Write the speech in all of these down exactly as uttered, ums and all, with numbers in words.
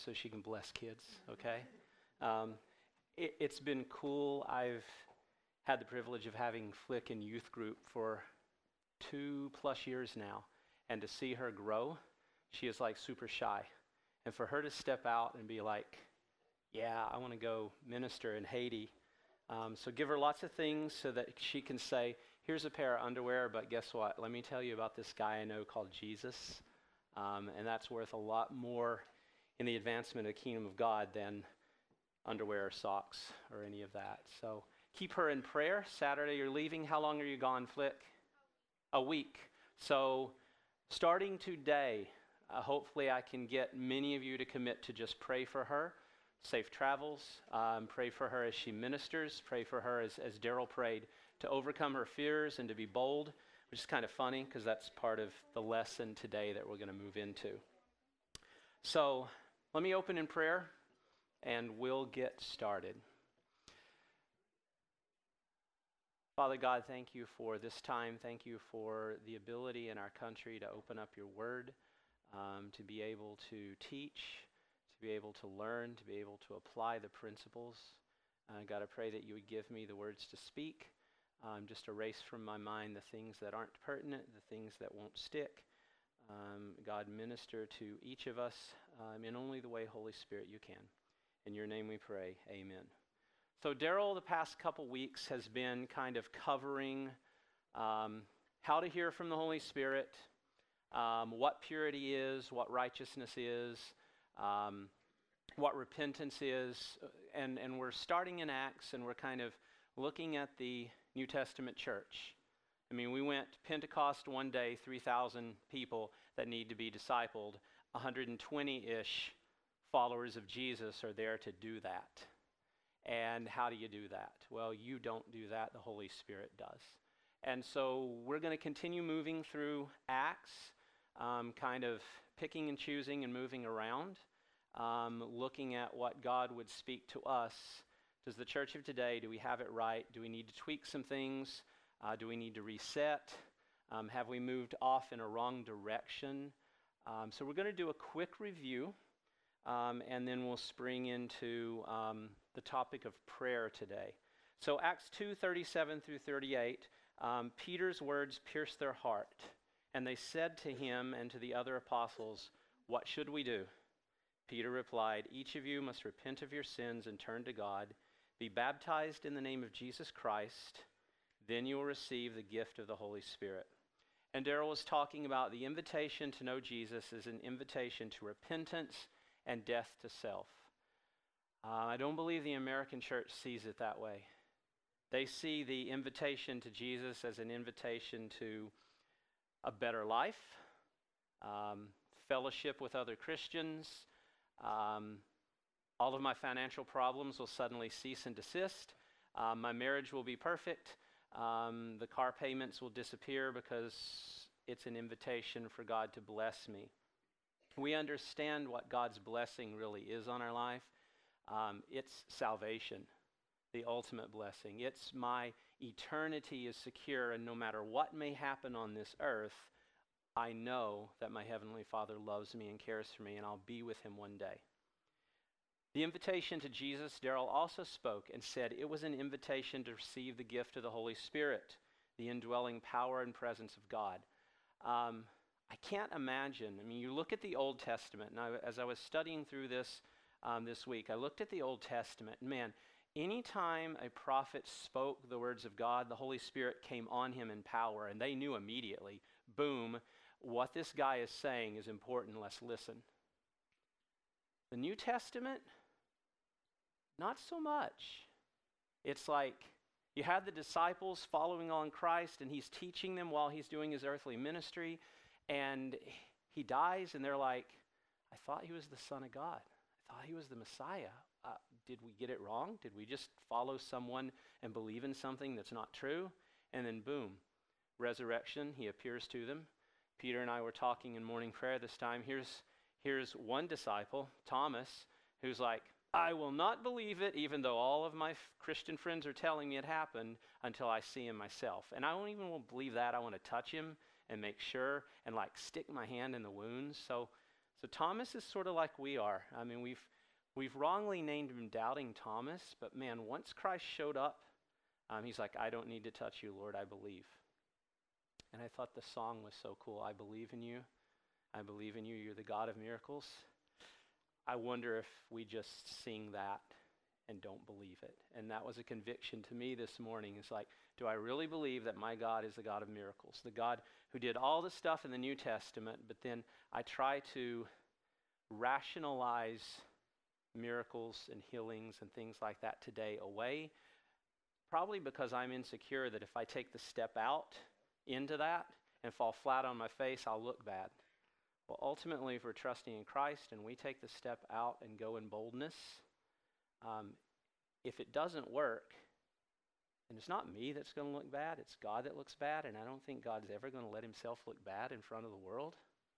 so she can bless kids, okay? Um, it, it's been cool. I've had the privilege of having Flick in youth group for two plus years now, and to see her grow, she is like super shy. And for her to step out and be like, yeah, I want to go minister in Haiti. Um, so give her lots of things so that she can say, here's a pair of underwear, but guess what? Let me tell you about this guy I know called Jesus. Um, and that's worth a lot more in the advancement of the kingdom of God than underwear or socks or any of that. So keep her in prayer. Saturday you're leaving. How long are you gone, Flick? A week. So starting today, uh, hopefully I can get many of you to commit to just pray for her. Safe travels. Um, pray for her as she ministers. Pray for her as, as Daryl prayed, to overcome her fears and to be bold, which is kind of funny because that's part of the lesson today that we're going to move into. So let me open in prayer and we'll get started. Father God, thank you for this time. Thank you for the ability in our country to open up your word, um, to be able to teach, to be able to learn, to be able to apply the principles. Uh, God, I pray that you would give me the words to speak. Um, just erase from my mind the things that aren't pertinent, the things that won't stick. Um, God, minister to each of us um, in only the way, Holy Spirit, you can. In your name we pray, amen. So Daryl, the past couple weeks, has been kind of covering um, how to hear from the Holy Spirit, um, what purity is, what righteousness is, um, what repentance is, and, and we're starting in Acts, and we're kind of looking at the New Testament church. I mean, we went Pentecost one day, three thousand people that need to be discipled. one hundred twenty-ish followers of Jesus are there to do that. And how do you do that? Well, you don't do that. The Holy Spirit does. And so we're going to continue moving through Acts, um, kind of picking and choosing and moving around, um, looking at what God would speak to us. Does the church of today, do we have it right? Do we need to tweak some things? Uh, do we need to reset? Um, have we moved off in a wrong direction? Um, so we're going to do a quick review, um, and then we'll spring into um, the topic of prayer today. So Acts two, thirty-seven through thirty-eight, um, Peter's words pierced their heart, and they said to him and to the other apostles, "What should we do?" Peter replied, "Each of you must repent of your sins and turn to God. Be baptized in the name of Jesus Christ, then you will receive the gift of the Holy Spirit." And Daryl was talking about the invitation to know Jesus as an invitation to repentance and death to self. Uh, I don't believe the American church sees it that way. They see the invitation to Jesus as an invitation to a better life, um, fellowship with other Christians. Um, all of my financial problems will suddenly cease and desist. Um, my marriage will be perfect. Um, the car payments will disappear because it's an invitation for God to bless me. We understand what God's blessing really is on our life. Um, it's salvation, the ultimate blessing. It's my eternity is secure, and no matter what may happen on this earth, I know that my Heavenly Father loves me and cares for me, and I'll be with him one day. The invitation to Jesus, Daryl also spoke and said it was an invitation to receive the gift of the Holy Spirit, the indwelling power and presence of God. Um, I can't imagine. I mean, you look at the Old Testament, and I, as I was studying through this um, this week, I looked at the Old Testament, and man, anytime a prophet spoke the words of God, the Holy Spirit came on him in power, and they knew immediately, boom, what this guy is saying is important, let's listen. The New Testament, not so much. It's like you have the disciples following on Christ, and he's teaching them while he's doing his earthly ministry, and he dies, and they're like, I thought he was the Son of God. I thought he was the Messiah. Uh, did we get it wrong? Did we just follow someone and believe in something that's not true? And then boom, resurrection, he appears to them. Peter and I were talking in morning prayer this time. Here's, here's one disciple, Thomas, who's like, I will not believe it, even though all of my f- Christian friends are telling me it happened, until I see him myself. And I don't even want to believe that. I want to touch him and make sure and like stick my hand in the wounds. So, So Thomas is sort of like we are. I mean, we've we've wrongly named him Doubting Thomas, but man, once Christ showed up, um, he's like, I don't need to touch you, Lord, I believe. And I thought the song was so cool. I believe in you. I believe in you. You're the God of miracles. I wonder if we just sing that and don't believe it. And that was a conviction to me this morning. It's like, do I really believe that my God is the God of miracles? The God who did all the stuff in the New Testament, but then I try to rationalize miracles and healings and things like that today away, probably because I'm insecure that if I take the step out into that and fall flat on my face, I'll look bad. Well, ultimately, if we're trusting in Christ and we take the step out and go in boldness, um, if it doesn't work, and it's not me that's going to look bad, it's God that looks bad, and I don't think God's ever going to let himself look bad in front of the world.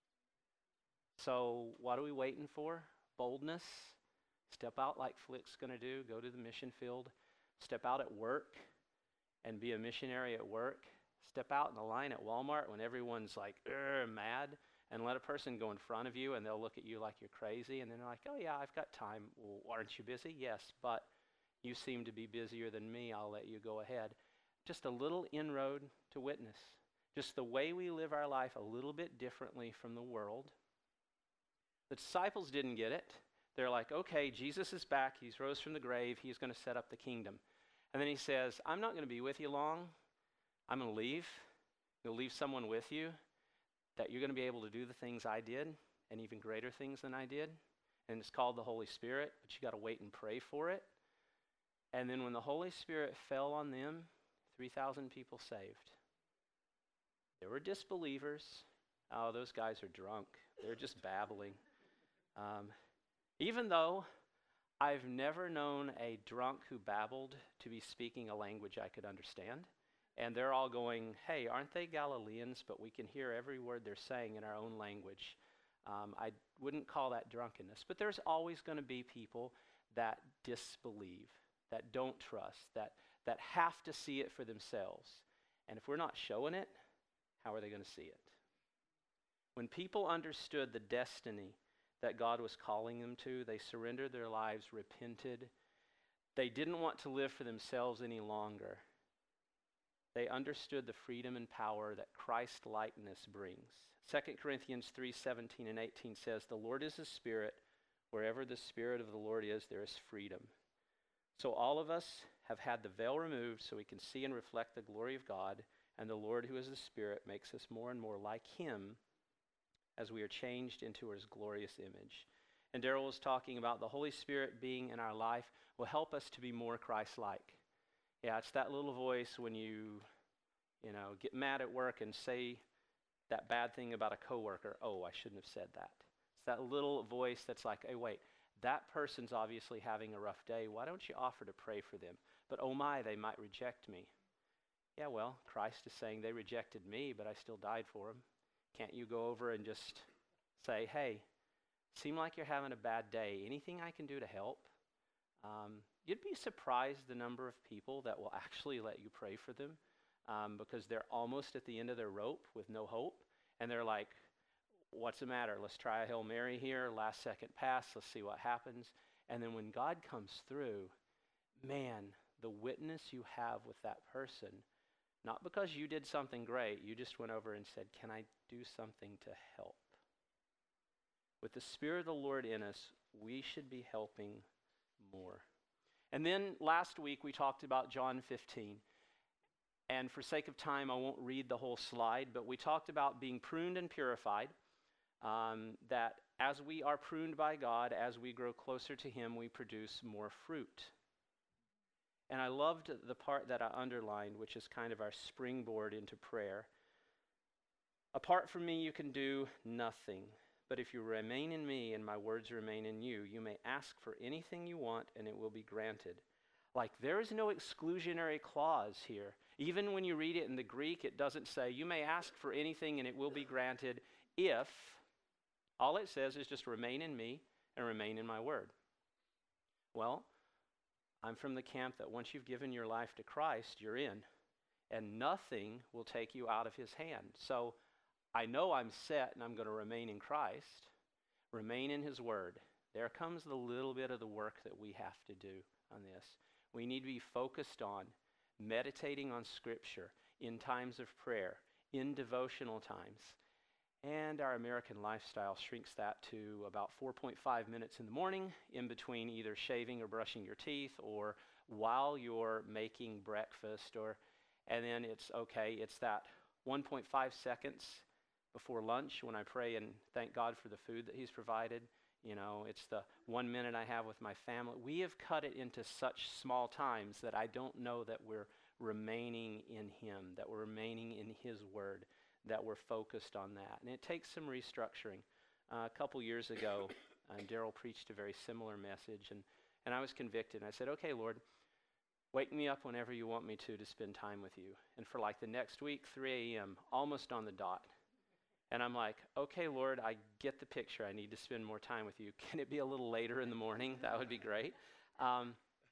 So what are we waiting for? Boldness. Step out like Flick's going to do. Go to the mission field. Step out at work and be a missionary at work. Step out in the line at Walmart when everyone's like, mad, and let a person go in front of you and they'll look at you like you're crazy, and then they're like, oh yeah, I've got time. Well, aren't you busy? Yes, but you seem to be busier than me. I'll let you go ahead. Just a little inroad to witness. Just the way we live our life a little bit differently from the world. The disciples didn't get it. They're like, okay, Jesus is back. He's rose from the grave. He's going to set up the kingdom. And then he says, I'm not going to be with you long. I'm going to leave. You'll leave someone with you that you're going to be able to do the things I did and even greater things than I did. And it's called the Holy Spirit, but you got to wait and pray for it. And then when the Holy Spirit fell on them, three thousand people saved. There were disbelievers. Oh, those guys are drunk. They're just babbling. Um, even though I've never known a drunk who babbled to be speaking a language I could understand. And they're all going, hey, aren't they Galileans? But we can hear every word they're saying in our own language. Um, I wouldn't call that drunkenness. But there's always going to be people that disbelieve, that don't trust, that, that have to see it for themselves. And if we're not showing it, how are they going to see it? When people understood the destiny that God was calling them to, they surrendered their lives, repented. They didn't want to live for themselves any longer. They understood the freedom and power that Christ-likeness brings. Second Corinthians three seventeen and eighteen says, the Lord is a spirit. Wherever the Spirit of the Lord is, there is freedom. So all of us have had the veil removed so we can see and reflect the glory of God, and the Lord, who is the Spirit, makes us more and more like him as we are changed into his glorious image. And Daryl was talking about the Holy Spirit being in our life will help us to be more Christ-like. Yeah, it's that little voice when you, you know, get mad at work and say that bad thing about a coworker. Oh, I shouldn't have said that. It's that little voice that's like, hey, wait, that person's obviously having a rough day. Why don't you offer to pray for them? But oh my, they might reject me. Yeah, well, Christ is saying they rejected me, but I still died for them. Can't you go over and just say, hey, seem like you're having a bad day. Anything I can do to help? Um, you'd be surprised the number of people that will actually let you pray for them um, because they're almost at the end of their rope with no hope. And they're like, what's the matter? Let's try a Hail Mary here, last second pass, let's see what happens. And then when God comes through, man, the witness you have with that person, not because you did something great, you just went over and said, can I do something to help? With the Spirit of the Lord in us, we should be helping more. And then last week we talked about John fifteen. And for sake of time, I won't read the whole slide, but we talked about being pruned and purified, um, that as we are pruned by God, as we grow closer to him, we produce more fruit. And I loved the part that I underlined, which is kind of our springboard into prayer. Apart from me, you can do nothing. But if you remain in me and my words remain in you, you may ask for anything you want and it will be granted. Like, there is no exclusionary clause here. Even when you read it in the Greek, it doesn't say, you may ask for anything and it will be granted if. All it says is just remain in me and remain in my word. Well, I'm from the camp that once you've given your life to Christ, you're in. And nothing will take you out of his hand. So I know I'm set and I'm going to remain in Christ. Remain in his word. There comes the little bit of the work that we have to do on this. We need to be focused on meditating on Scripture in times of prayer, in devotional times. And our American lifestyle shrinks that to about four point five minutes in the morning, in between either shaving or brushing your teeth, or while you're making breakfast, or and then it's okay, it's that one point five seconds before lunch when I pray and thank God for the food that he's provided. You know, it's the one minute I have with my family. We have cut it into such small times that I don't know that we're remaining in him, that we're remaining in his word, that we're focused on that. And it takes some restructuring. Uh, a couple years ago, uh, Daryl preached a very similar message, and, and I was convicted. And I said, okay, Lord, wake me up whenever you want me to to spend time with you. And for like the next week, three a.m., almost on the dot. And I'm like, okay, Lord, I get the picture. I need to spend more time with you. Can it be a little later in the morning? That would be great. Um,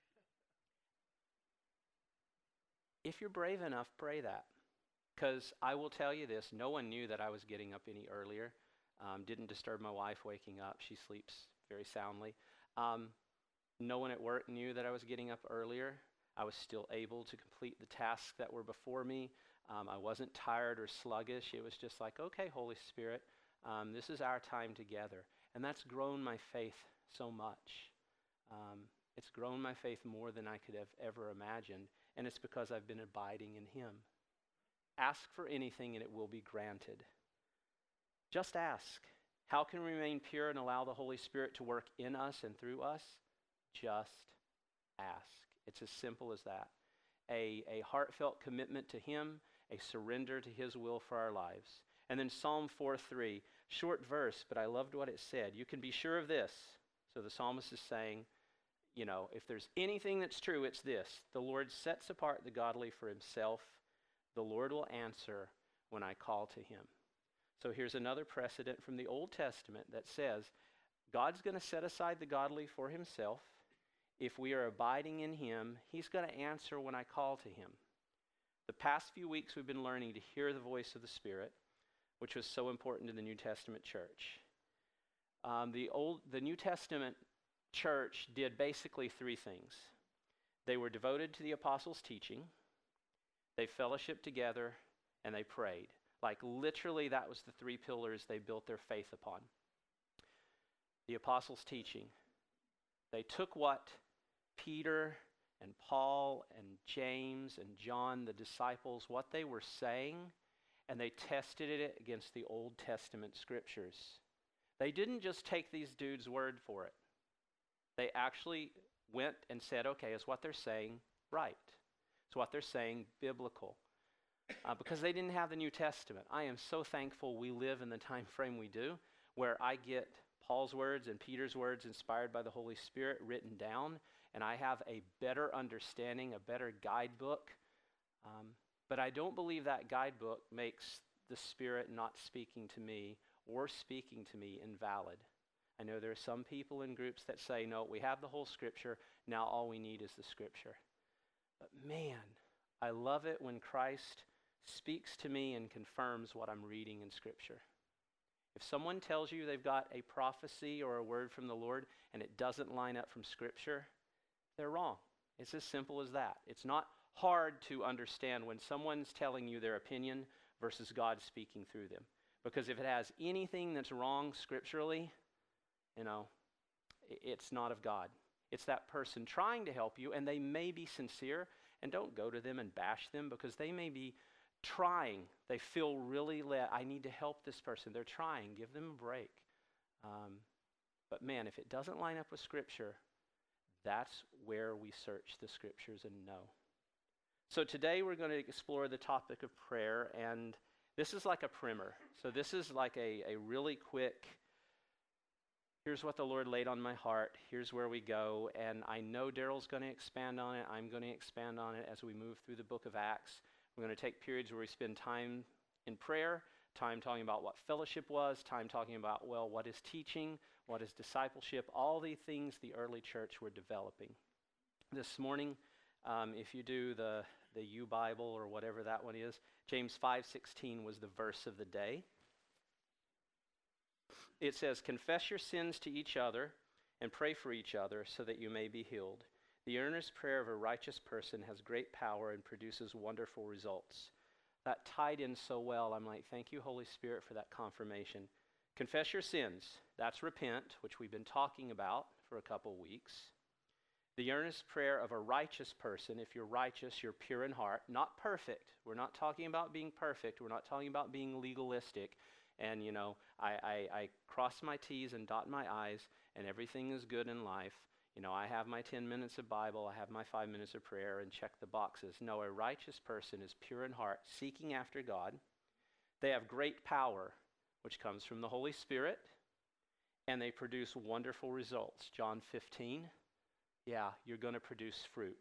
if you're brave enough, pray that. Because I will tell you this, no one knew that I was getting up any earlier. Um, didn't disturb my wife waking up. She sleeps very soundly. Um, no one at work knew that I was getting up earlier. I was still able to complete the tasks that were before me. Um, I wasn't tired or sluggish. It was just like, okay, Holy Spirit, um, this is our time together. And that's grown my faith so much. Um, it's grown my faith more than I could have ever imagined. And it's because I've been abiding in him. Ask for anything and it will be granted. Just ask. How can we remain pure and allow the Holy Spirit to work in us and through us? Just ask. It's as simple as that. A, a heartfelt commitment to him, a surrender to his will for our lives. And then Psalm four three, short verse, but I loved what it said. You can be sure of this. So the psalmist is saying, you know, if there's anything that's true, it's this. The Lord sets apart the godly for himself. The Lord will answer when I call to him. So here's another precedent from the Old Testament that says God's going to set aside the godly for himself. If we are abiding in him, he's going to answer when I call to him. The past few weeks we've been learning to hear the voice of the Spirit, which was so important in the New Testament church. Um, the old, the New Testament church did basically three things. They were devoted to the apostles' teaching, they fellowshiped together, and they prayed. Like literally that was the three pillars they built their faith upon. The apostles' teaching. They took what Peter and Paul and James and John, the disciples, what they were saying, and they tested it against the Old Testament scriptures. They didn't just take these dudes' word for it. They actually went and said, okay, is what they're saying right? Is what they're saying biblical? Uh, because they didn't have the New Testament. I am so thankful we live in the time frame we do, where I get Paul's words and Peter's words inspired by the Holy Spirit written down, and I have a better understanding, a better guidebook. Um, but I don't believe that guidebook makes the Spirit not speaking to me or speaking to me invalid. I know there are some people in groups that say, no, we have the whole Scripture, now all we need is the Scripture. But man, I love it when Christ speaks to me and confirms what I'm reading in Scripture. If someone tells you they've got a prophecy or a word from the Lord and it doesn't line up from Scripture, they're wrong. It's as simple as that. It's not hard to understand when someone's telling you their opinion versus God speaking through them. Because if it has anything that's wrong scripturally, you know, it's not of God. It's that person trying to help you, and they may be sincere, and don't go to them and bash them because they may be trying. They feel really, le- I need to help this person. They're trying. Give them a break. Um, but man, if it doesn't line up with Scripture, that's where we search the Scriptures and know. So today we're going to explore the topic of prayer, and this is like a primer. So this is like a, a really quick, here's what the Lord laid on my heart, here's where we go, and I know Daryl's going to expand on it, I'm going to expand on it as we move through the book of Acts. We're going to take periods where we spend time in prayer, time talking about what fellowship was, time talking about, well, what is teaching, what is discipleship, all the things the early church were developing. This morning, um, if you do the, the U Bible or whatever that one is, James five sixteen was the verse of the day. it says, confess your sins to each other and pray for each other so that you may be healed. The earnest prayer of a righteous person has great power and produces wonderful results. That tied in so well. I'm like, thank you, Holy Spirit, for that confirmation. Confess your sins. That's repent, which we've been talking about for a couple weeks. The earnest prayer of a righteous person, if you're righteous, you're pure in heart, not perfect. We're not talking about being perfect. We're not talking about being legalistic. And, you know, I, I, I cross my T's and dot my I's, and everything is good in life. You know, I have my ten minutes of Bible, I have my five minutes of prayer, and check the boxes. No, a righteous person is pure in heart, seeking after God. They have great power, which comes from the Holy Spirit, and they produce wonderful results. John fifteen, yeah, you're going to produce fruit.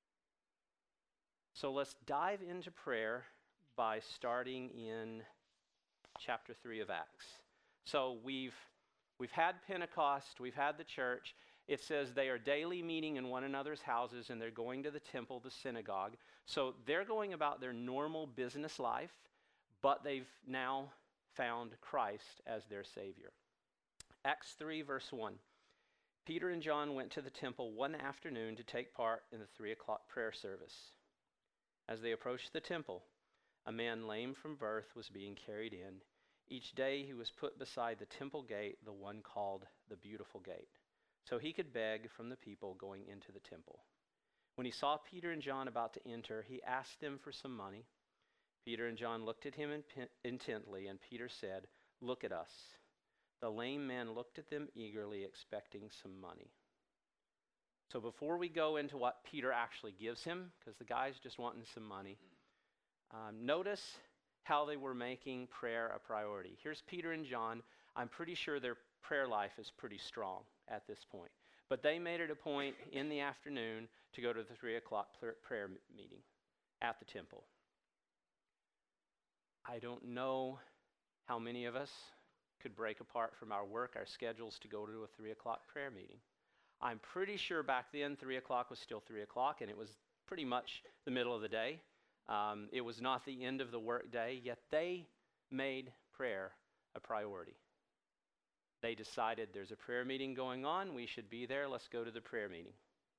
So let's dive into prayer by starting in chapter three of Acts. So we've we've had Pentecost, we've had the church. It says they are daily meeting in one another's houses, and they're going to the temple, the synagogue. So they're going about their normal business life, but they've now found Christ as their Savior. Acts three, verse one. Peter and John went to the temple one afternoon to take part in the three o'clock prayer service. As they approached the temple, a man lame from birth was being carried in. Each day he was put beside the temple gate, the one called the Beautiful Gate, so he could beg from the people going into the temple. When he saw Peter and John about to enter, he asked them for some money. Peter and John looked at him in- intently, and Peter said, "Look at us." The lame man looked at them eagerly, expecting some money. So before we go into what Peter actually gives him, because the guy's just wanting some money, um, notice how they were making prayer a priority. Here's Peter and John. I'm pretty sure their prayer life is pretty strong at this point. But they made it a point in the afternoon to go to the three o'clock prayer meeting at the temple. I don't know how many of us could break apart from our work, our schedules, to go to a three o'clock prayer meeting. I'm pretty sure back then three o'clock was still three o'clock, and it was pretty much the middle of the day. Um, it was not the end of the work day, yet they made prayer a priority. They decided there's a prayer meeting going on, we should be there, let's go to the prayer meeting.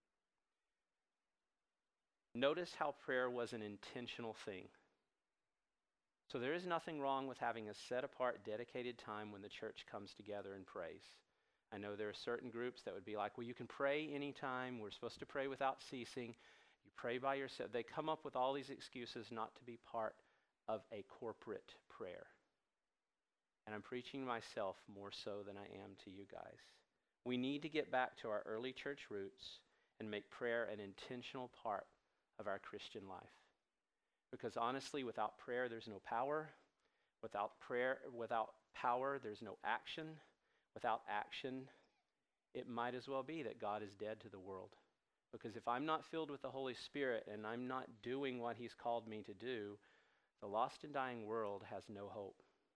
Notice how prayer was an intentional thing. So there is nothing wrong with having a set-apart, dedicated time when the church comes together and prays. I know there are certain groups that would be like, well, you can pray anytime, we're supposed to pray without ceasing. You pray by yourself. They come up with all these excuses not to be part of a corporate prayer. And I'm preaching myself more so than I am to you guys. We need to get back to our early church roots and make prayer an intentional part of our Christian life. Because honestly, without prayer, there's no power. Without prayer, without power, there's no action. Without action, it might as well be that God is dead to the world. Because if I'm not filled with the Holy Spirit and I'm not doing what He's called me to do, the lost and dying world has no hope.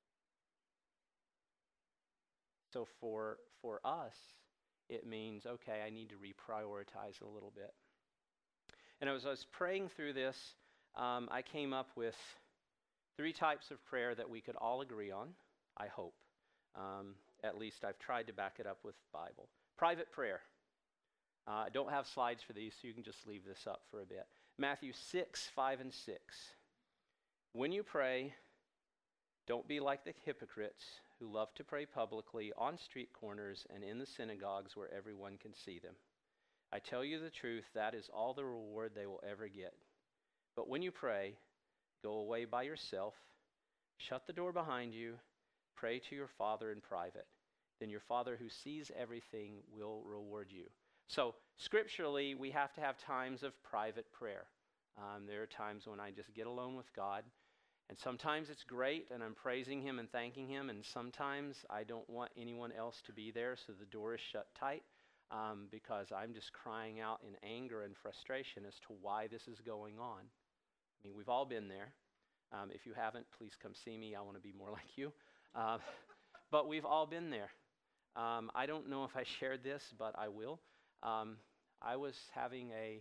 So for, for us, it means, okay, I need to reprioritize a little bit. And as I was praying through this, um, I came up with three types of prayer that we could all agree on, I hope. Um, at least I've tried to back it up with Bible. Private prayer. Uh, I don't have slides for these, so you can just leave this up for a bit. Matthew six, five, and six. When you pray, don't be like the hypocrites who love to pray publicly on street corners and in the synagogues where everyone can see them. I tell you the truth, that is all the reward they will ever get. But when you pray, go away by yourself, shut the door behind you, pray to your Father in private. Then your Father who sees everything will reward you. So scripturally, we have to have times of private prayer. Um, there are times when I just get alone with God. And sometimes it's great, and I'm praising Him and thanking Him. And sometimes I don't want anyone else to be there, so the door is shut tight um, because I'm just crying out in anger and frustration as to why this is going on. I mean, we've all been there. Um, if you haven't, please come see me. I want to be more like you. Uh, but we've all been there. Um, I don't know if I shared this, but I will. Um, I was having a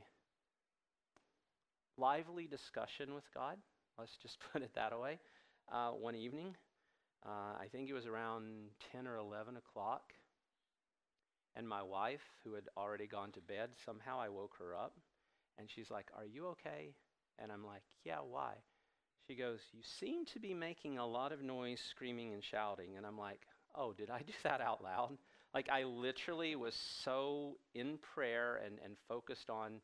lively discussion with God. Let's just put it that way. Uh, one evening, Uh, I think it was around ten or eleven o'clock. And my wife, who had already gone to bed, somehow I woke her up. And she's like, "Are you okay?" And I'm like, "Yeah, why?" She goes, "You seem to be making a lot of noise, screaming and shouting." And I'm like, "Oh, did I do that out loud?" Like, I literally was so in prayer and, and focused on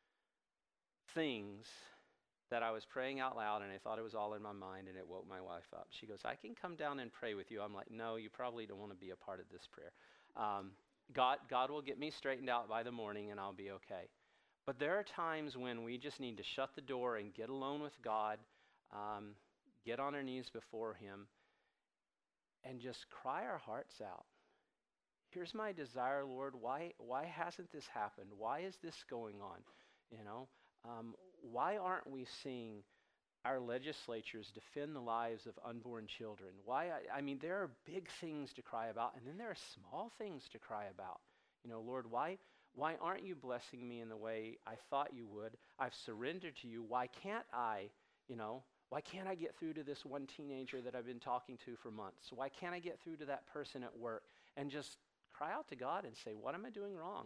things that I was praying out loud, and I thought it was all in my mind, and it woke my wife up. She goes, "I can come down and pray with you." I'm like, "No, you probably don't want to be a part of this prayer. Um, God, God will get me straightened out by the morning, and I'll be okay." But there are times when we just need to shut the door and get alone with God, um, get on our knees before Him, and just cry our hearts out. Here's my desire, Lord. Why, why hasn't this happened? Why is this going on? You know, um, why aren't we seeing our legislatures defend the lives of unborn children? Why? I, I mean, there are big things to cry about, and then there are small things to cry about. You know, Lord, why, why aren't you blessing me in the way I thought you would? I've surrendered to you. Why can't I, you know, why can't I get through to this one teenager that I've been talking to for months? Why can't I get through to that person at work? And just cry out to God and say, what am I doing wrong?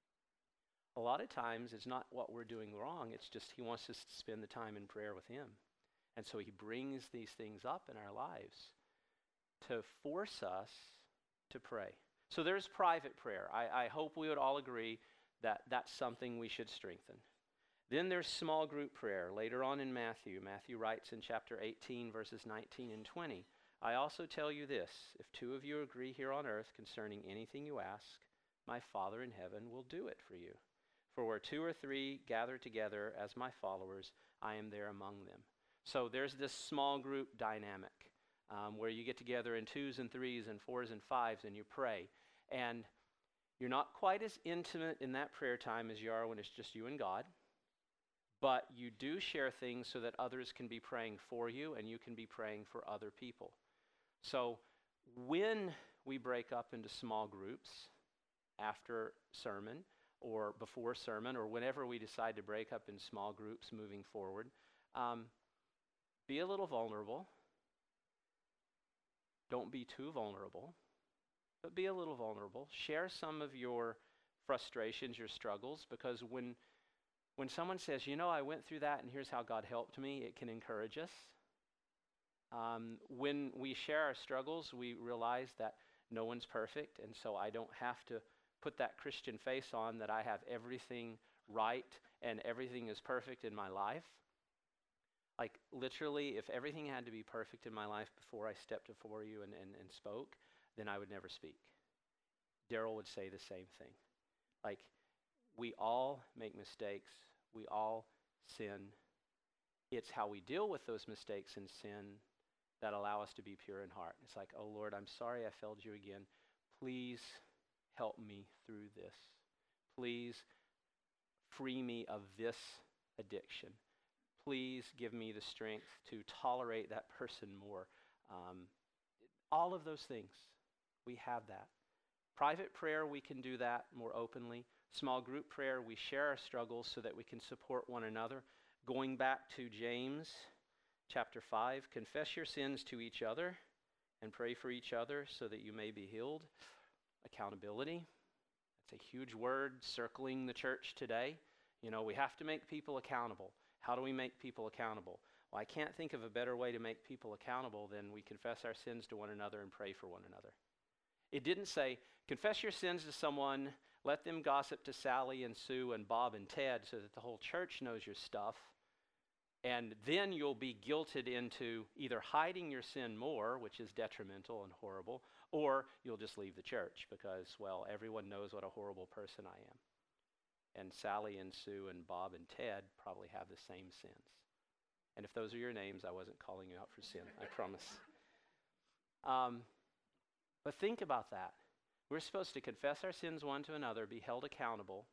A lot of times it's not what we're doing wrong, it's just He wants us to spend the time in prayer with Him. And so He brings these things up in our lives to force us to pray. So there's private prayer. I, I hope we would all agree that that's something we should strengthen. Then there's small group prayer. Later on in Matthew, Matthew writes in chapter eighteen, verses nineteen and twenty, "I also tell you this, if two of you agree here on earth concerning anything you ask, my Father in heaven will do it for you. For where two or three gather together as my followers, I am there among them." So there's this small group dynamic um, where you get together in twos and threes and fours and fives and you pray. And you're not quite as intimate in that prayer time as you are when it's just you and God. But you do share things so that others can be praying for you and you can be praying for other people. So when we break up into small groups after sermon or before sermon or whenever we decide to break up in small groups moving forward, um, be a little vulnerable. Don't be too vulnerable, but be a little vulnerable. Share some of your frustrations, your struggles, because when when someone says, "You know, I went through that and here's how God helped me," it can encourage us. Um, when we share our struggles, we realize that no one's perfect, and so I don't have to put that Christian face on that I have everything right and everything is perfect in my life. Like literally, if everything had to be perfect in my life before I stepped before you and, and, and spoke, then I would never speak. Daryl would say the same thing. Like, we all make mistakes. We all sin. It's how we deal with those mistakes and sin that allow us to be pure in heart. It's like, "Oh Lord, I'm sorry I failed you again. Please help me through this. Please free me of this addiction. Please give me the strength to tolerate that person more." Um, all of those things, we have that. Private prayer, we can do that more openly. Small group prayer, we share our struggles so that we can support one another. Going back to James chapter five, confess your sins to each other and pray for each other so that you may be healed. Accountability. That's a huge word circling the church today. You know, we have to make people accountable. How do we make people accountable? Well, I can't think of a better way to make people accountable than we confess our sins to one another and pray for one another. It didn't say, confess your sins to someone, let them gossip to Sally and Sue and Bob and Ted so that the whole church knows your stuff, and then you'll be guilted into either hiding your sin more, which is detrimental and horrible, or you'll just leave the church because, well, everyone knows what a horrible person I am. And Sally and Sue and Bob and Ted probably have the same sins. And if those are your names, I wasn't calling you out for sin, I promise. Um, but think about that. We're supposed to confess our sins one to another, be held accountable,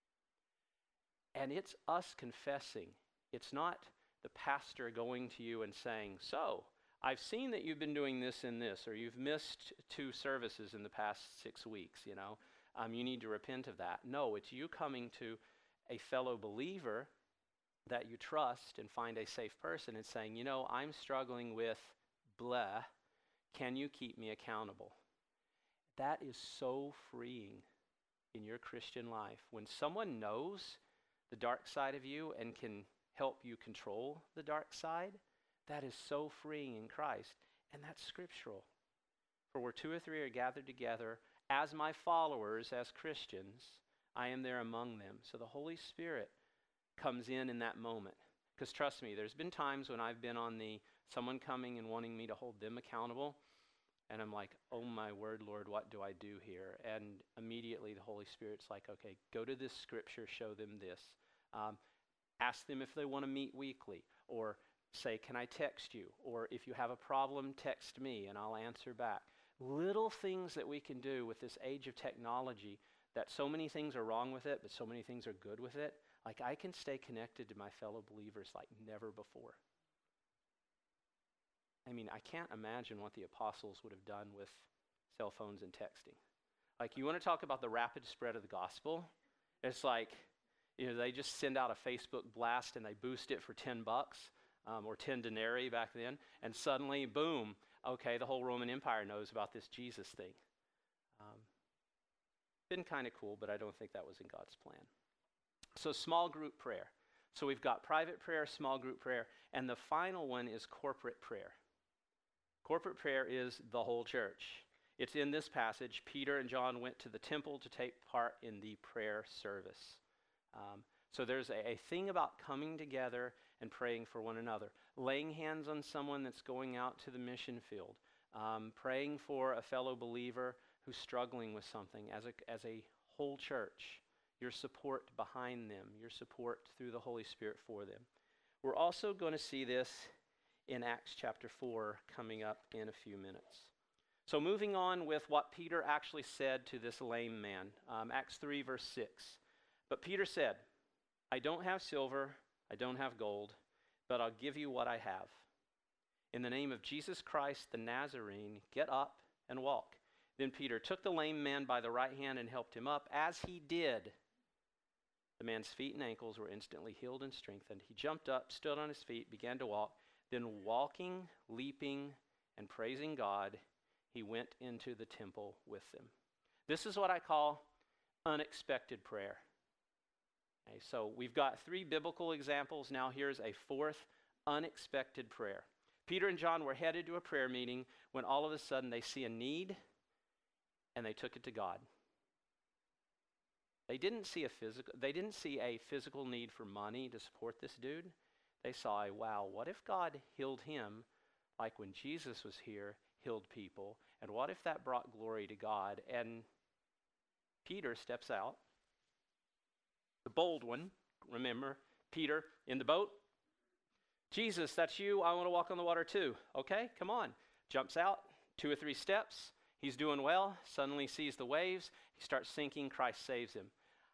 and it's us confessing. It's not the pastor going to you and saying, "So, I've seen that you've been doing this and this, or you've missed two services in the past six weeks, you know. Um, you need to repent of that." No, it's you coming to a fellow believer that you trust and find a safe person and saying, "You know, I'm struggling with blah. Can you keep me accountable? That is so freeing in your Christian life. When someone knows the dark side of you and can help you control the dark side, that is so freeing in Christ. And that's scriptural. For where two or three are gathered together, as my followers, as Christians, I am there among them. So the Holy Spirit comes in in that moment. Because trust me, there's been times when I've been on the someone coming and wanting me to hold them accountable, and I'm like, oh my word, Lord, what do I do here? And immediately the Holy Spirit's like, okay, go to this scripture, show them this. Um, ask them if they want to meet weekly, or say, can I text you? Or if you have a problem, text me and I'll answer back. Little things that we can do with this age of technology, that so many things are wrong with it, but so many things are good with it. Like I can stay connected to my fellow believers like never before. I mean, I can't imagine what the apostles would have done with cell phones and texting. Like, you want to talk about the rapid spread of the gospel? It's like, you know, they just send out a Facebook blast and they boost it for ten bucks um, or ten denarii back then, and suddenly, boom, okay, the whole Roman Empire knows about this Jesus thing. Um, been kind of cool, but I don't think that was in God's plan. So small group prayer. So we've got private prayer, small group prayer, and the final one is corporate prayer. Corporate prayer is the whole church. It's in this passage. Peter and John went to the temple to take part in the prayer service. Um, so there's a, a thing about coming together and praying for one another, laying hands on someone that's going out to the mission field, um, praying for a fellow believer who's struggling with something as a, as a whole church, your support behind them, your support through the Holy Spirit for them. We're also going to see this in Acts chapter four coming up in a few minutes. So moving on with what Peter actually said to this lame man, um, Acts three verse six. But Peter said, I don't have silver, I don't have gold, but I'll give you what I have. In the name of Jesus Christ the Nazarene, get up and walk. Then Peter took the lame man by the right hand and helped him up. As he did, the man's feet and ankles were instantly healed and strengthened. He jumped up, stood on his feet, began to walk. Then walking, leaping, and praising God, he went into the temple with them. This is what I call unexpected prayer. Okay, so we've got three biblical examples. Now here's a fourth unexpected prayer. Peter and John were headed to a prayer meeting when all of a sudden they see a need and they took it to God. They didn't see a physical, they didn't see a physical need for money to support this dude. They saw, wow, what if God healed him like when Jesus was here, healed people? And what if that brought glory to God? And Peter steps out. The bold one, remember, Peter in the boat. Jesus, that's you. I want to walk on the water too. Okay, come on. Jumps out, two or three steps. He's doing well. Suddenly sees the waves. He starts sinking. Christ saves him.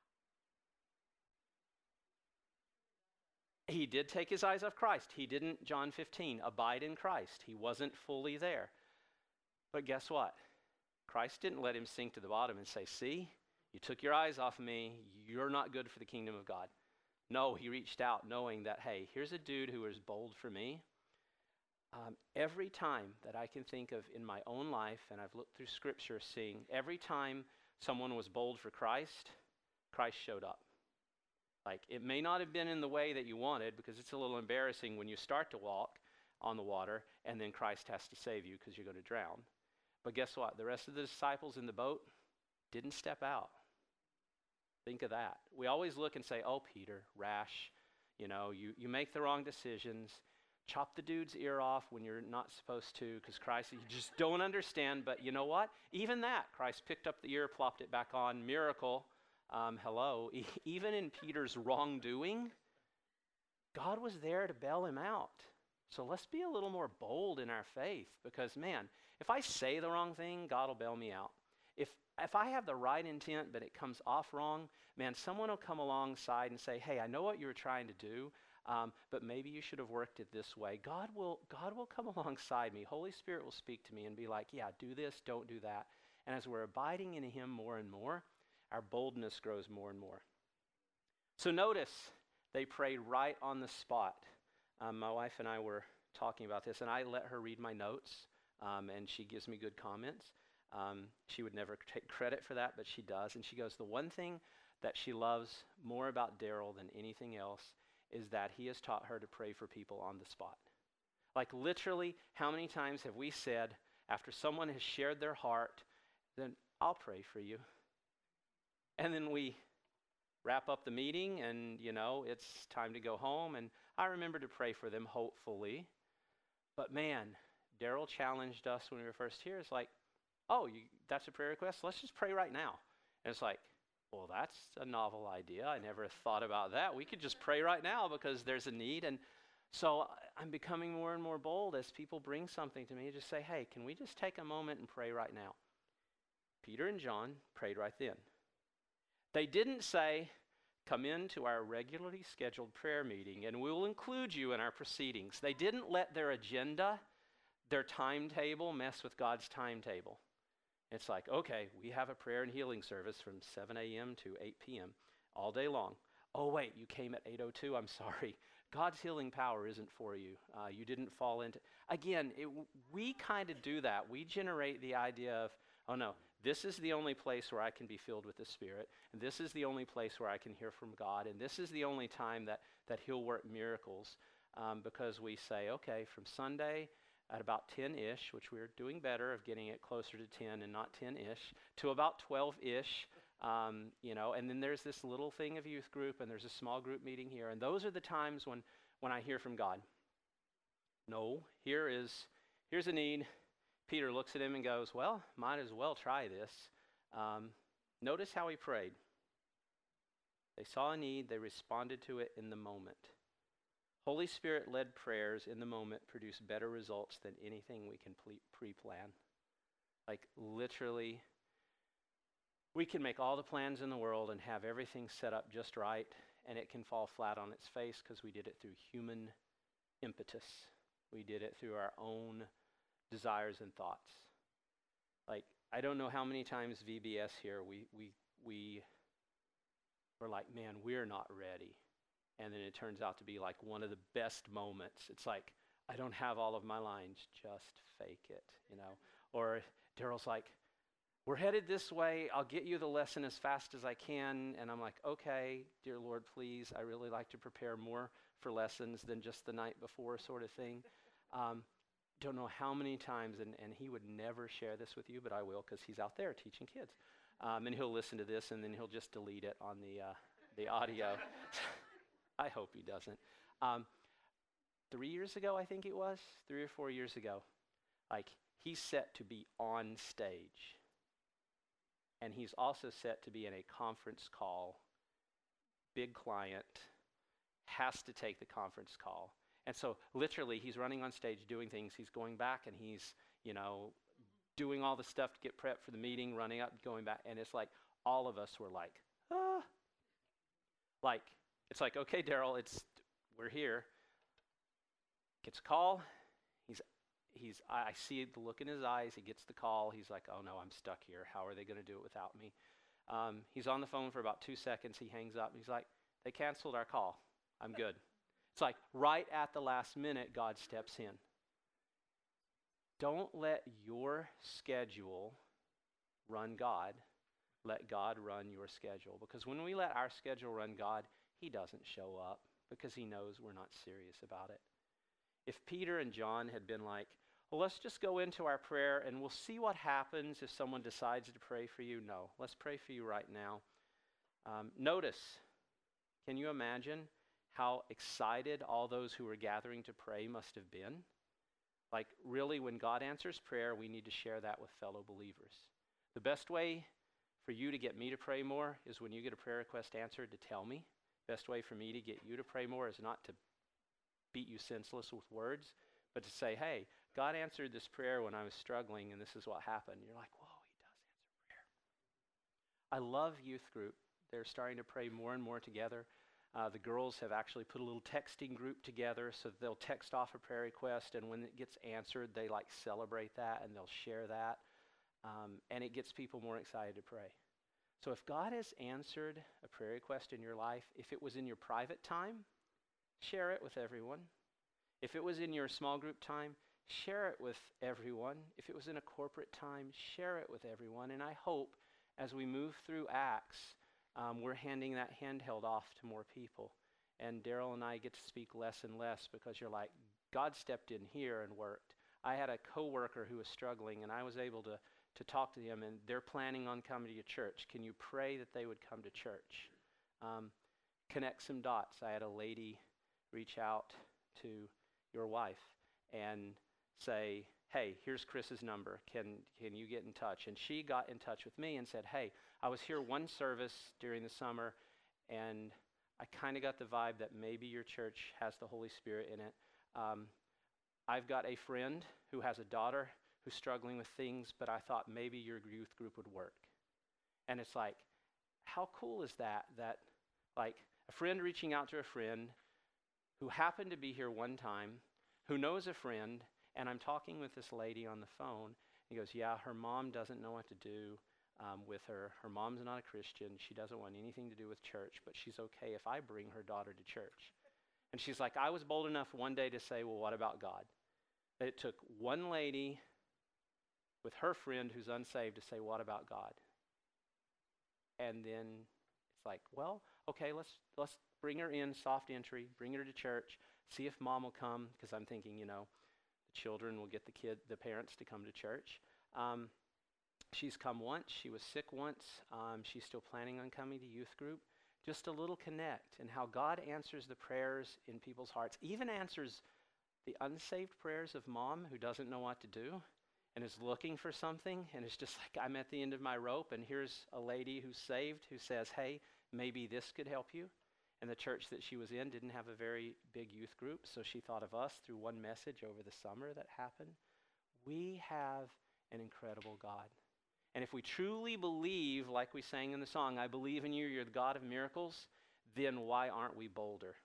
He did take his eyes off Christ. He didn't, John fifteen, abide in Christ. He wasn't fully there. But guess what? Christ didn't let him sink to the bottom and say, see, you took your eyes off of me. You're not good for the kingdom of God. No, he reached out knowing that, hey, here's a dude who is bold for me. Um, every time that I can think of in my own life, and I've looked through scripture seeing every time someone was bold for Christ, Christ showed up. Like, it may not have been in the way that you wanted, because it's a little embarrassing when you start to walk on the water and then Christ has to save you because you're going to drown. But guess what? The rest of the disciples in the boat didn't step out. Think of that. We always look and say, oh, Peter, rash. You know, you, you make the wrong decisions. Chop the dude's ear off when you're not supposed to because Christ, you just don't understand. But you know what? Even that, Christ picked up the ear, plopped it back on. Miracle. Um, hello. E- even in Peter's wrongdoing, God was there to bail him out. So let's be a little more bold in our faith because, man, if I say the wrong thing, God will bail me out. If if I have the right intent but it comes off wrong, man, someone will come alongside and say, hey, I know what you were trying to do, um, but maybe you should have worked it this way. God will God will come alongside me. Holy Spirit will speak to me and be like, yeah, do this, don't do that. And as we're abiding in him more and more, our boldness grows more and more. So notice they prayed right on the spot. Um, my wife and I were talking about this, and I let her read my notes um, and she gives me good comments. Um, she would never take credit for that, but she does. And she goes, the one thing that she loves more about Daryl than anything else is that he has taught her to pray for people on the spot. Like literally, how many times have we said, after someone has shared their heart, then I'll pray for you. And then we wrap up the meeting and, you know, it's time to go home. And I remember to pray for them, hopefully. But man, Daryl challenged us when we were first here. It's like, oh, you, that's a prayer request? Let's just pray right now. And it's like, well, that's a novel idea. I never thought about that. We could just pray right now because there's a need. And so I'm becoming more and more bold as people bring something to me. Just say, hey, can we just take a moment and pray right now? Peter and John prayed right then. They didn't say, come into our regularly scheduled prayer meeting and we will include you in our proceedings. They didn't let their agenda, their timetable, mess with God's timetable. It's like, okay, we have a prayer and healing service from seven a.m. to eight p.m. all day long. Oh, wait, you came at eight oh two. I'm sorry. God's healing power isn't for you. Uh, you didn't fall into... Again, it, we kind of do that. We generate the idea of, oh, no, this is the only place where I can be filled with the Spirit, and this is the only place where I can hear from God, and this is the only time that, that He'll work miracles, um, because we say, okay, from Sunday at about ten-ish, which we're doing better of getting it closer to ten and not ten-ish, to about twelve-ish, um, you know, and then there's this little thing of youth group, and there's a small group meeting here, and those are the times when, when I hear from God. No, here is, here's a need. Peter looks at him and goes, well, might as well try this. Um, notice how he prayed. They saw a need, they responded to it in the moment. Holy Spirit-led prayers in the moment produce better results than anything we can ple- pre-plan. Like literally, we can make all the plans in the world and have everything set up just right, and it can fall flat on its face because we did it through human impetus. We did it through our own desires and thoughts. Like, I don't know how many times V B S here, we we we were like, man, we're not ready. And then it turns out to be like one of the best moments. It's like, I don't have all of my lines, just fake it, you know. Or Daryl's like, we're headed this way. I'll get you the lesson as fast as I can. And I'm like, okay, dear Lord, please. I really like to prepare more for lessons than just the night before sort of thing. Um, don't know how many times, and, and he would never share this with you, but I will because he's out there teaching kids. Um, and he'll listen to this, and then he'll just delete it on the, uh, the audio. I hope he doesn't. Um, three years ago, I think it was, three or four years ago, like he's set to be on stage. And he's also set to be in a conference call. Big client, has to take the conference call. And so literally he's running on stage doing things. He's going back and he's, you know, doing all the stuff to get prepped for the meeting, running up, going back. And it's like all of us were like, ah. Like, it's like, okay, Daryl, it's we're here. Gets a call. He's he's I, I see the look in his eyes. He gets the call. He's like, oh no, I'm stuck here. How are they going to do it without me? Um, he's on the phone for about two seconds. He hangs up. He's like, they canceled our call. I'm good. It's like right at the last minute, God steps in. Don't let your schedule run God. Let God run your schedule. Because when we let our schedule run God, He doesn't show up because He knows we're not serious about it. If Peter and John had been like, well, let's just go into our prayer and we'll see what happens if someone decides to pray for you. No, let's pray for you right now. Um, notice, can you imagine how excited all those who were gathering to pray must have been? Like, really, when God answers prayer, we need to share that with fellow believers. The best way for you to get me to pray more is when you get a prayer request answered to tell me. Best way for me to get you to pray more is not to beat you senseless with words, but to say, hey, God answered this prayer when I was struggling, and this is what happened. You're like, whoa, He does answer prayer. I love youth group. They're starting to pray more and more together. Uh, the girls have actually put a little texting group together, so they'll text off a prayer request, and when it gets answered, they like celebrate that, and they'll share that, um, and it gets people more excited to pray. So if God has answered a prayer request in your life, if it was in your private time, share it with everyone. If it was in your small group time, share it with everyone. If it was in a corporate time, share it with everyone. And I hope as we move through Acts, um, we're handing that handheld off to more people. And Daryl and I get to speak less and less because you're like, God stepped in here and worked. I had a coworker who was struggling, and I was able to, to talk to them, and they're planning on coming to your church. Can you pray that they would come to church? Um, connect some dots. I had a lady reach out to your wife and say, hey, here's Chris's number. Can can you get in touch? And she got in touch with me and said, hey, I was here one service during the summer, and I kind of got the vibe that maybe your church has the Holy Spirit in it. Um, I've got a friend who has a daughter who's struggling with things, but I thought maybe your youth group would work. And it's like, how cool is that? That like a friend reaching out to a friend who happened to be here one time, who knows a friend, and I'm talking with this lady on the phone. He goes, yeah, her mom doesn't know what to do um, with her. Her mom's not a Christian. She doesn't want anything to do with church, but she's okay if I bring her daughter to church. And she's like, I was bold enough one day to say, well, what about God? That it took one lady with her friend who's unsaved to say, what about God? And then it's like, well, okay, let's let's bring her in, soft entry, bring her to church, see if mom will come, because I'm thinking, you know, the children will get the kid, the parents to come to church. Um, she's come once. She was sick once. Um, she's still planning on coming to youth group. Just a little connect, and how God answers the prayers in people's hearts, even answers the unsaved prayers of mom who doesn't know what to do and is looking for something, and it's just like, I'm at the end of my rope, and here's a lady who's saved who says, hey, maybe this could help you. And the church that she was in didn't have a very big youth group, so she thought of us through one message over the summer that happened. We have an incredible God. And if we truly believe, like we sang in the song, I believe in you, you're the God of miracles, then why aren't we bolder?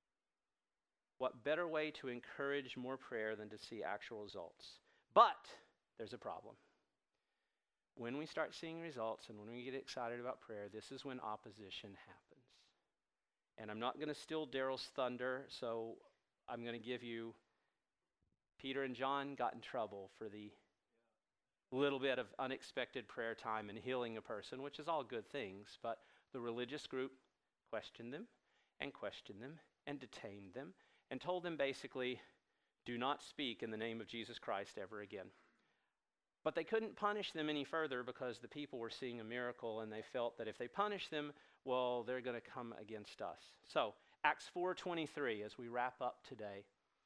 What better way to encourage more prayer than to see actual results? But there's a problem. When we start seeing results and when we get excited about prayer, this is when opposition happens. And I'm not going to steal Daryl's thunder, so I'm going to give you, Peter and John got in trouble for the little bit of unexpected prayer time and healing a person, which is all good things, but the religious group questioned them and questioned them and detained them and told them basically, do not speak in the name of Jesus Christ ever again. But they couldn't punish them any further because the people were seeing a miracle, and they felt that if they punish them, well, they're going to come against us. So Acts four twenty-three, as we wrap up today,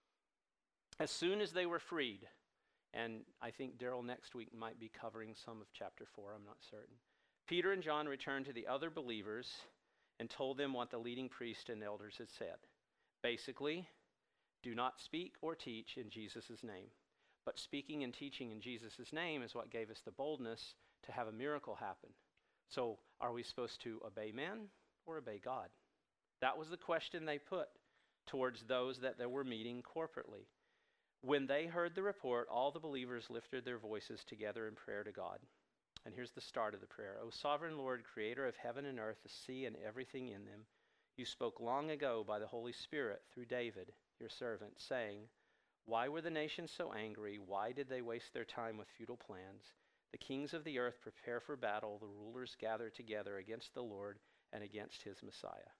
as soon as they were freed, and I think Daryl next week might be covering some of chapter four, I'm not certain. Peter and John returned to the other believers and told them what the leading priest and elders had said. Basically, do not speak or teach in Jesus' name. But speaking and teaching in Jesus' name is what gave us the boldness to have a miracle happen. So are we supposed to obey men or obey God? That was the question they put towards those that they were meeting corporately. When they heard the report, all the believers lifted their voices together in prayer to God. And here's the start of the prayer. O sovereign Lord, creator of heaven and earth, the sea and everything in them, you spoke long ago by the Holy Spirit through David, your servant, saying, why were the nations so angry? Why did they waste their time with futile plans? The kings of the earth prepare for battle. The rulers gather together against the Lord and against his Messiah.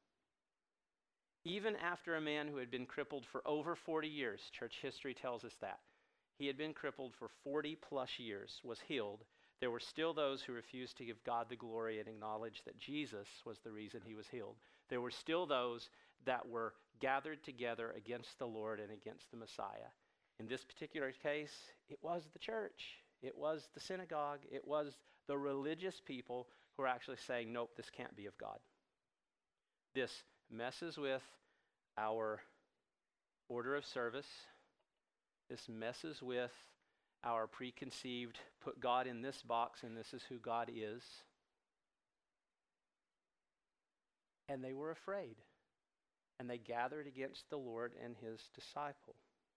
Even after a man who had been crippled for over forty years, church history tells us that, he had been crippled for forty plus years, was healed, there were still those who refused to give God the glory and acknowledge that Jesus was the reason he was healed. There were still those that were gathered together against the Lord and against the Messiah. In this particular case, it was the church. It was the synagogue. It was the religious people who are actually saying, nope, this can't be of God. This messes with our order of service. This messes with our preconceived, put God in this box and this is who God is. And they were afraid. And they gathered against the Lord and his disciple.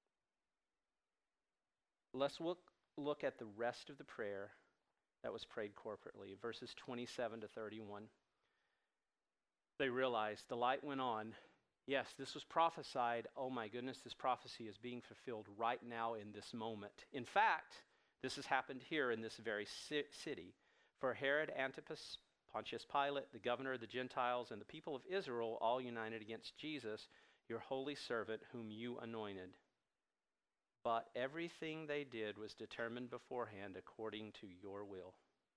Let's look, look at the rest of the prayer that was prayed corporately, verses twenty-seven to thirty-one. They realized the light went on Yes, this was prophesied. Oh my goodness, this prophecy is being fulfilled right now in this moment. In fact, this has happened here in this very ci- city. For Herod Antipas, Pontius Pilate, the governor of the Gentiles, and the people of Israel all united against Jesus, your holy servant, whom you anointed. But everything they did was determined beforehand according to your will.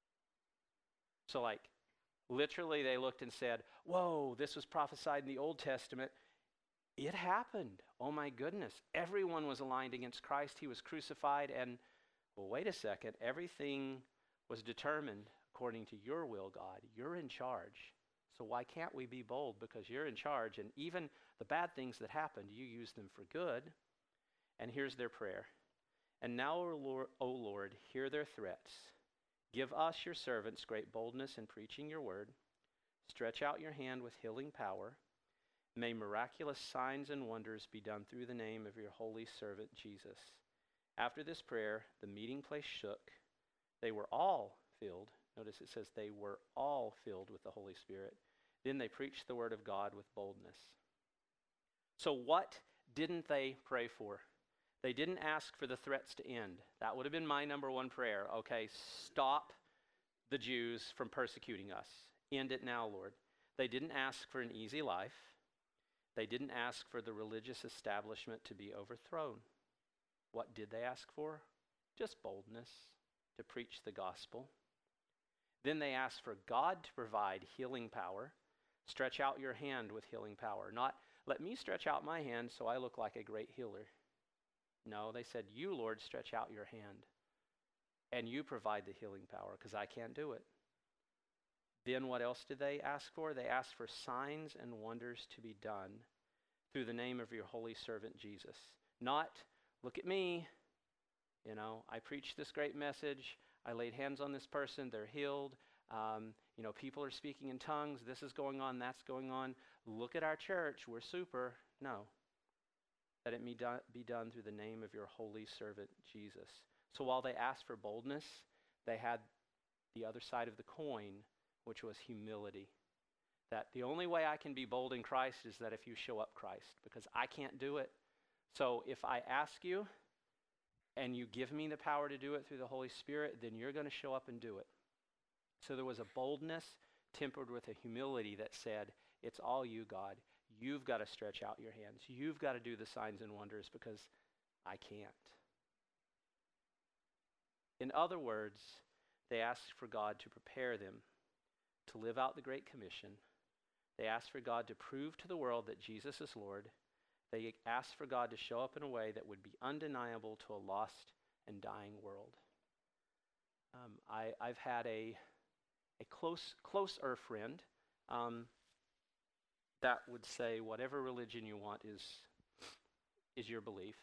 So like, literally they looked and said, whoa, this was prophesied in the Old Testament. It happened. Oh my goodness. Everyone was aligned against Christ. He was crucified and, well, wait a second. Everything was determined according to your will, God. You're in charge. So why can't we be bold? Because you're in charge. And even the bad things that happened, you use them for good. And here's their prayer. And now, O Lord, O Lord, hear their threats. Give us, your servants, great boldness in preaching your word. Stretch out your hand with healing power. May miraculous signs and wonders be done through the name of your holy servant Jesus. After this prayer, the meeting place shook. They were all filled. Notice it says they were all filled with the Holy Spirit. Then they preached the word of God with boldness. So what didn't they pray for? They didn't ask for the threats to end. That would have been my number one prayer. Okay, stop the Jews from persecuting us. End it now, Lord. They didn't ask for an easy life. They didn't ask for the religious establishment to be overthrown. What did they ask for? Just boldness to preach the gospel. Then they asked for God to provide healing power. Stretch out your hand with healing power. Not, let me stretch out my hand so I look like a great healer. No, they said, you, Lord, stretch out your hand. And you provide the healing power, because I can't do it. Then what else did they ask for? They asked for signs and wonders to be done through the name of your holy servant Jesus. Not, look at me, you know, I preached this great message, I laid hands on this person, they're healed, um, you know, people are speaking in tongues, this is going on, that's going on, look at our church, we're super. No. That it may do- be done through the name of your holy servant Jesus. So while they asked for boldness, they had the other side of the coin, which was humility. That the only way I can be bold in Christ is that if you show up Christ, because I can't do it. So if I ask you and you give me the power to do it through the Holy Spirit, then you're going to show up and do it. So there was a boldness tempered with a humility that said, it's all you, God. You've got to stretch out your hands. You've got to do the signs and wonders because I can't. In other words, they asked for God to prepare them to live out the Great Commission. They asked for God to prove to the world that Jesus is Lord. They asked for God to show up in a way that would be undeniable to a lost and dying world. Um, I, I've had a, a close, closer friend um, that would say whatever religion you want is, is your belief.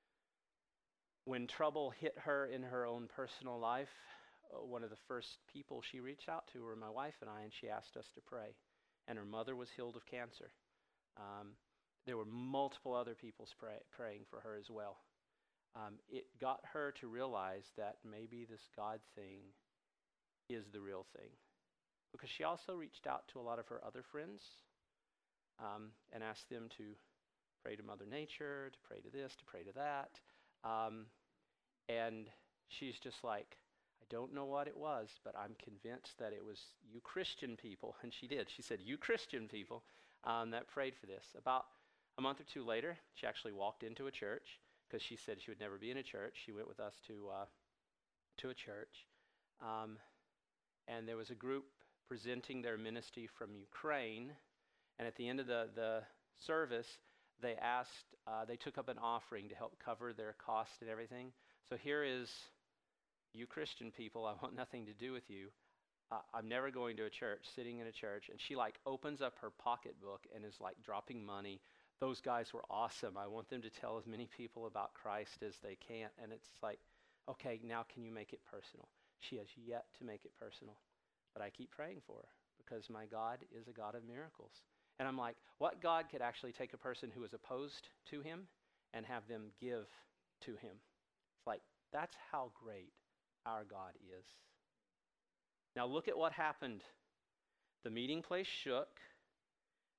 When trouble hit her in her own personal life, uh, one of the first people she reached out to were my wife and I, and she asked us to pray. And her mother was healed of cancer. Um, there were multiple other people pray, praying for her as well. Um, it got her to realize that maybe this God thing is the real thing. Because she also reached out to a lot of her other friends um, and asked them to pray to Mother Nature, to pray to this, to pray to that. Um, and she's just like, I don't know what it was, but I'm convinced that it was you Christian people. And she did. She said, you Christian people um, that prayed for this. About a month or two later, she actually walked into a church because she said she would never be in a church. She went with us to, uh, to a church. Um, and there was a group presenting their ministry from Ukraine. And at the end of the, the service, they asked, uh, they took up an offering to help cover their cost and everything. So here is, you Christian people, I want nothing to do with you. Uh, I'm never going to a church, sitting in a church. And she like opens up her pocketbook and is like dropping money. Those guys were awesome. I want them to tell as many people about Christ as they can. And it's like, okay, now can you make it personal? She has yet to make it personal. But I keep praying for her because my God is a God of miracles. And I'm like, what God could actually take a person who is opposed to him and have them give to him? It's like, that's how great our God is. Now look at what happened. The meeting place shook.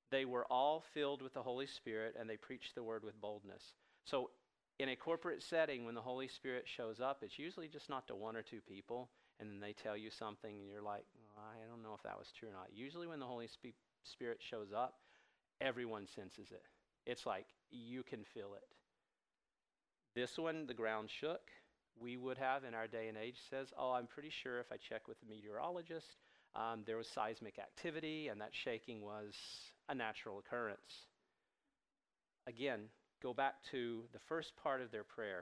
they were all filled with the Holy Spirit, and they preached the word with boldness. So in a corporate setting, when the Holy Spirit shows up, it's usually just not to one or two people, and then they tell you something, and you're like, oh, I don't know if that was true or not. Usually when the Holy Sp- Spirit shows up, everyone senses it. It's like you can feel it. This one, the ground shook. We would have, in our day and age, says, oh, I'm pretty sure if I check with the meteorologist, um, there was seismic activity, and that shaking was a natural occurrence. Again, go back to the first part of their prayer.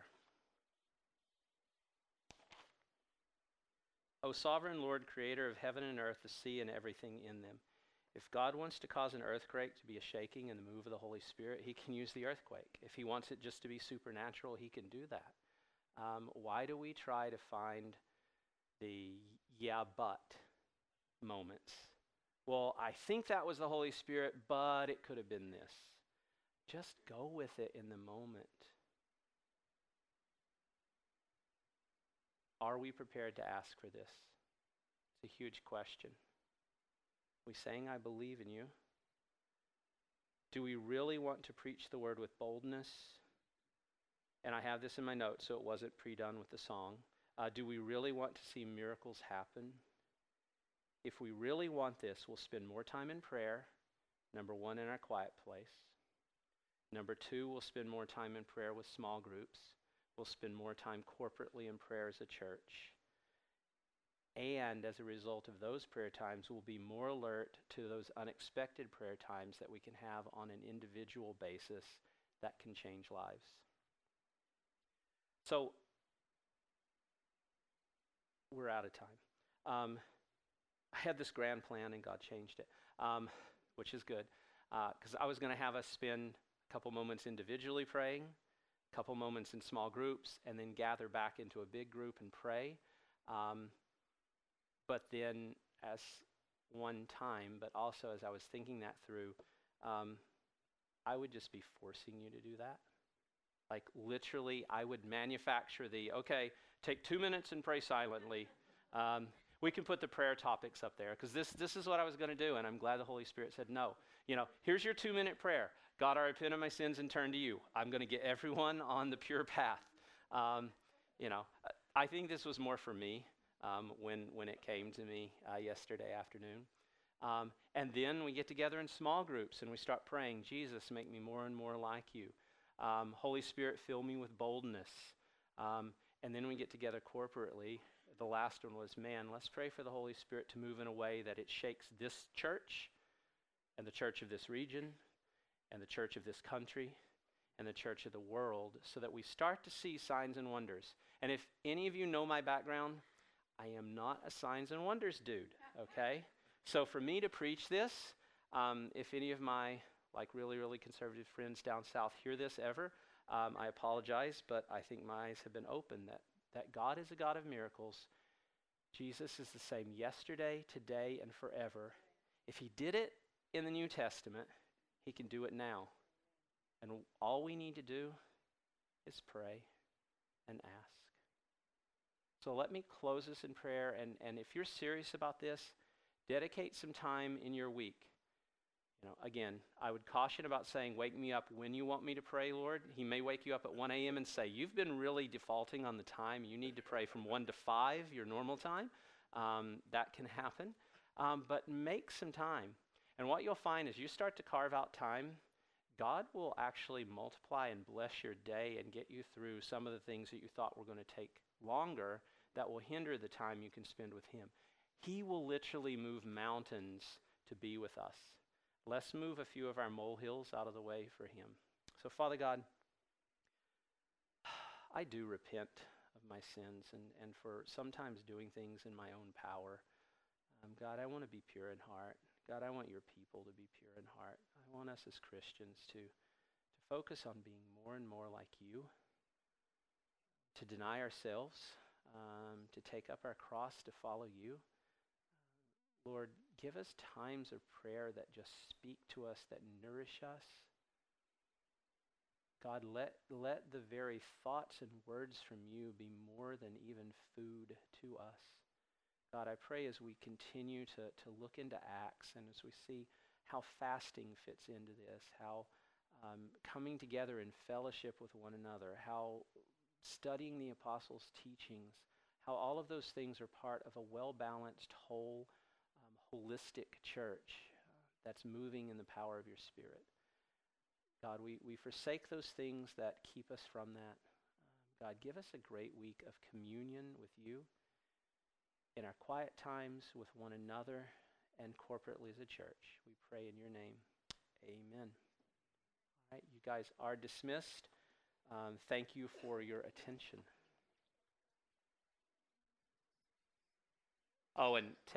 O sovereign Lord, creator of heaven and earth, the sea and everything in them. If God wants to cause an earthquake to be a shaking and the move of the Holy Spirit, he can use the earthquake. If he wants it just to be supernatural, he can do that. Um, why do we try to find the yeah, but moments? Well, I think that was the Holy Spirit, but it could have been this. Just go with it in the moment. Are we prepared to ask for this? It's a huge question. We saying, I believe in you? Do we really want to preach the word with boldness? And I have this in my notes, so it wasn't pre-done with the song. Uh, do we really want to see miracles happen? If we really want this, we'll spend more time in prayer. Number one, in our quiet place. Number two, we'll spend more time in prayer with small groups. We'll spend more time corporately in prayer as a church. And as a result of those prayer times, we'll be more alert to those unexpected prayer times that we can have on an individual basis that can change lives. So, we're out of time. Um, I had this grand plan and God changed it, um, which is good. Because uh, I was going to have us spend a couple moments individually praying, a couple moments in small groups, and then gather back into a big group and pray. Um, but then as one time, but also as I was thinking that through, um, I would just be forcing you to do that. Like literally, I would manufacture the, okay, take two minutes and pray silently. Um, we can put the prayer topics up there because this this is what I was going to do, and I'm glad the Holy Spirit said no. You know, here's your two-minute prayer. God, I repent of my sins and turn to you. I'm going to get everyone on the pure path. Um, you know, I think this was more for me um, when when it came to me uh, yesterday afternoon. Um, and then we get together in small groups and we start praying, Jesus, make me more and more like you. Um, Holy Spirit, fill me with boldness. Um, and then we get together corporately. The last one was, man, let's pray for the Holy Spirit to move in a way that it shakes this church and the church of this region and the church of this country and the church of the world so that we start to see signs and wonders. And if any of you know my background, I am not a signs and wonders dude, okay? So for me to preach this, um, if any of my like really, really conservative friends down south hear this ever, um, I apologize, but I think my eyes have been opened that, that God is a God of miracles. Jesus is the same yesterday, today, and forever. If he did it in the New Testament, he can do it now. And all we need to do is pray and ask. So let me close this in prayer, and, and if you're serious about this, dedicate some time in your week. You know, again, I would caution about saying, wake me up when you want me to pray, Lord. He may wake you up at one a.m. and say, you've been really defaulting on the time. You need to pray from one to five, your normal time. Um, that can happen. Um, but make some time. And what you'll find is you start to carve out time, God will actually multiply and bless your day and get you through some of the things that you thought were going to take longer that will hinder the time you can spend with him. He will literally move mountains to be with us. Let's move a few of our molehills out of the way for him. So, Father God, I do repent of my sins and, and for sometimes doing things in my own power. Um, God, I want to be pure in heart. God, I want your people to be pure in heart. I want us as Christians to, to focus on being more and more like you, to deny ourselves, um, to take up our cross to follow you. Lord, give us times of prayer that just speak to us, that nourish us. God, let, let the very thoughts and words from you be more than even food to us. God, I pray as we continue to, to look into Acts and as we see how fasting fits into this, how um, coming together in fellowship with one another, how studying the apostles' teachings, how all of those things are part of a well-balanced, whole, um, holistic church uh, that's moving in the power of your Spirit. God, we, we forsake those things that keep us from that. Um, God, give us a great week of communion with you in our quiet times with one another and corporately as a church. We pray in your name. Amen. All right, you guys are dismissed. Um, thank you for your attention. Oh, and